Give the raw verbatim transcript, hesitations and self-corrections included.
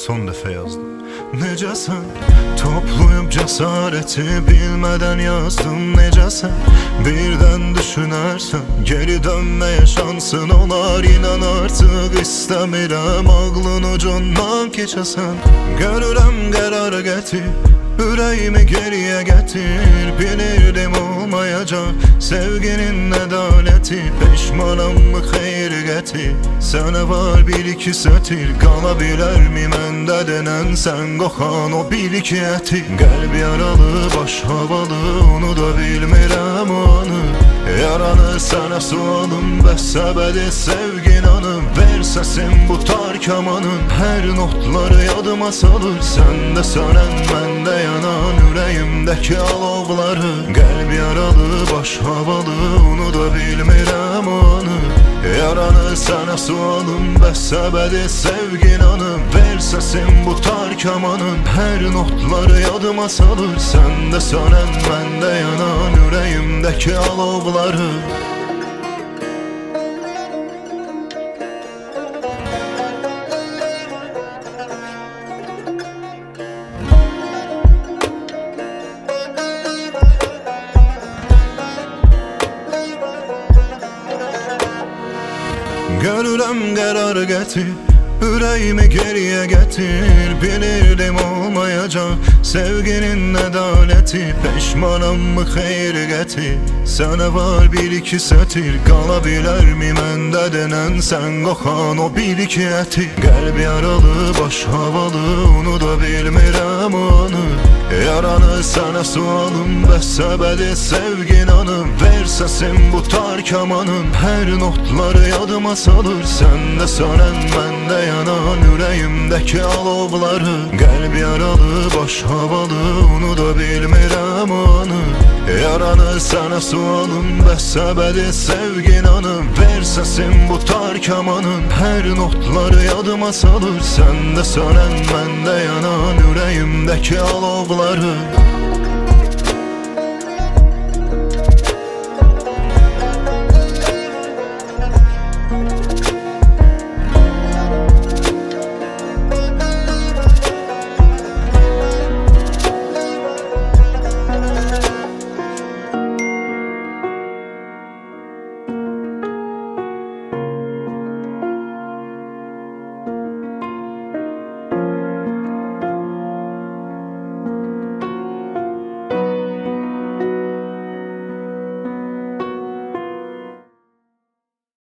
son dəfə yazdım. Necəsən? Toplayıb cəsarəti bilmədən yazdım. Necəsən? Birdən düşünərsən geri dönməyə şansın olar. İnan artıq istəmirəm ağlın ucundan keçəsən. Görürəm qərar gətir, ürəyimi geriyə gətir. Bilirdim olmayacaq sevginin ədaləti. Peşmanam mı xeyir gətir, sənə var bir iki sətir. Qala bilərmi məndə denən sən qoxan o bir iki əti. Qəlb yaralı, baş havalı, onu da bilmirəm o anı. Yaranı sənə sualım, bəs səbədi sevgin anım. Ver səsim bu tar kamanın, hər notları yadıma salır. Səndə sönən, məndə yanan ürəyimdəki alovları. Qəlb yaralı, baş havalı, onu da bilmirəm o anı. Yaranı sənə sualım, bəs səbədi sevgin anım. Ver səsim bu tar kamanın, hər notları yadıma salır. Səndə sönən, məndə yanan ürəyimdəki alovları. Görürəm qərar gətir, ürəyimi geriyə gətir. Bilirdim olmayacaq sevginin ədaləti. Peşmanam mı xeyir gətir, sənə var bir iki sətir. Qala bilərmi məndə denən sən qoxan o bir iki əti. Qəlb yaralı, baş havalı, onu da bilmirəm o anı. Yaranı sənə sualım, bəs səbədi sevgin anım. Ver səsim bu tar kamanın, hər notları yadıma salır. Səndə sönən, məndə yanan ürəyimdəki alovları. Qəlb yaralı, baş havalı, onu da bilmirəm o anı. Yaranı sənə sualım, bəs səbədi sevgin anım. Ver səsim bu tar kamanın, hər notları yadıma salır. Səndə sönən, məndə yanan ürəyimdəki alovları.